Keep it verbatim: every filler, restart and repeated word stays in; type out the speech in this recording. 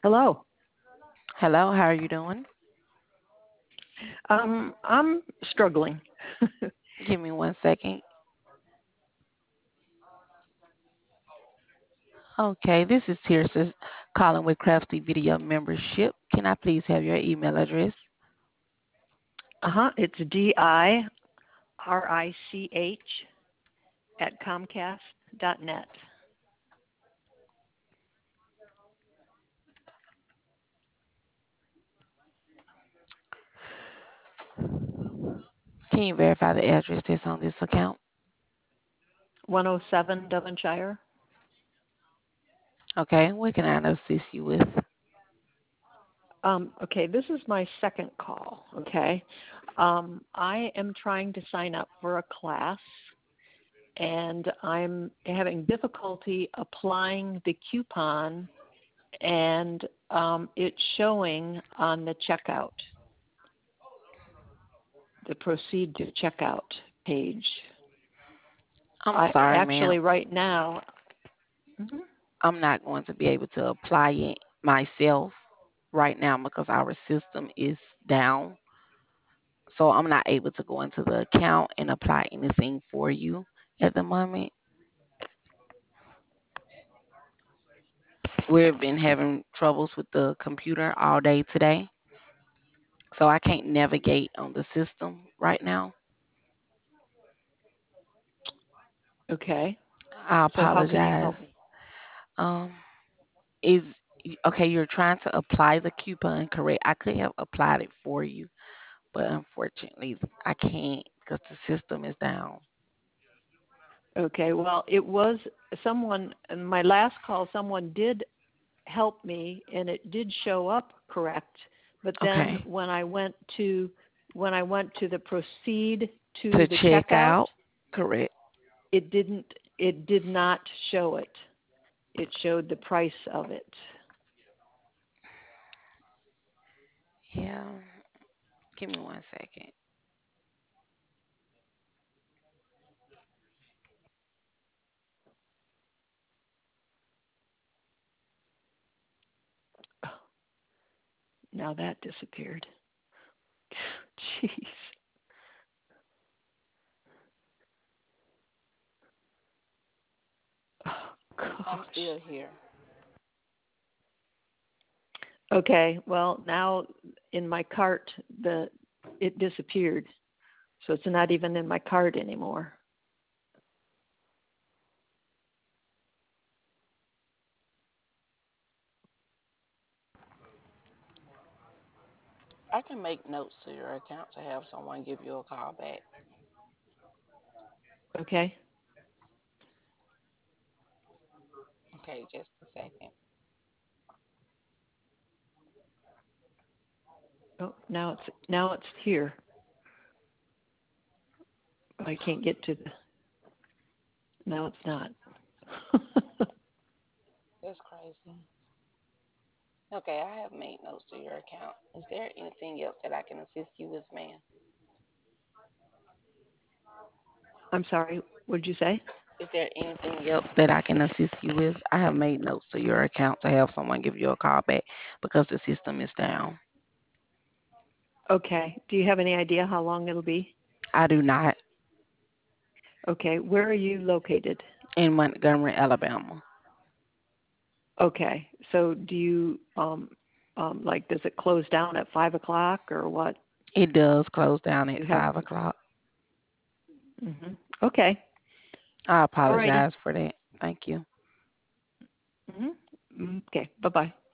Hello. Hello, how are you doing? Um, I'm struggling. Give me one second. Okay, this is Tirsa calling with Crafty Video Membership. Can I please have your email address? Uh huh. It's D I R I C H at Comcast dot net. Can you verify the address that's on this account? one oh seven Devonshire. Okay, what can I assist you with? Um, okay, this is my second call. Okay. Um, I am trying to sign up for a class and I'm having difficulty applying the coupon and um, it's showing on the checkout, the proceed to checkout page. I'm I sorry, ma'am. actually right now. Mhm. I'm not going to be able to apply it myself right now because our system is down. So I'm not able to go into the account and apply anything for you at the moment. We've been having troubles with the computer all day today, so I can't navigate on the system right now. Okay. I So how can you apologize. help me? Um, is okay. You're trying to apply the coupon, correct? I could have applied it for you, but unfortunately, I can't because the system is down. Okay. Well, it was someone in my last call. Someone did help me, and it did show up correct. But then Okay, when I went to when I went to the proceed to to the check checkout, out, correct? it didn't. It did not show it. It showed the price of it. Yeah. Give me one second. Now that disappeared. Jeez. Oh I'm gosh. still here. Okay, well now in my cart the it disappeared, so it's not even in my cart anymore. I can make notes to your account to have someone give you a call back. Okay. Okay, just a second. Oh, now it's now it's here. I can't get to the. Now it's not. That's crazy. Okay, I have made notes to your account. Is there anything else that I can assist you with, ma'am? I'm sorry. What'd you say? Is there anything else that I can assist you with? I have made notes to your account to have someone give you a call back because the system is down. Okay. Do you have any idea how long it'll be? I do not Okay. Where are you located? in Montgomery, Alabama. Okay. So do you um um like does it close down at five o'clock or what? It does close down You at have. five o'clock. Mhm. Okay. I Alrighty. apologize for that. Thank you. Mhm. Okay. Bye bye.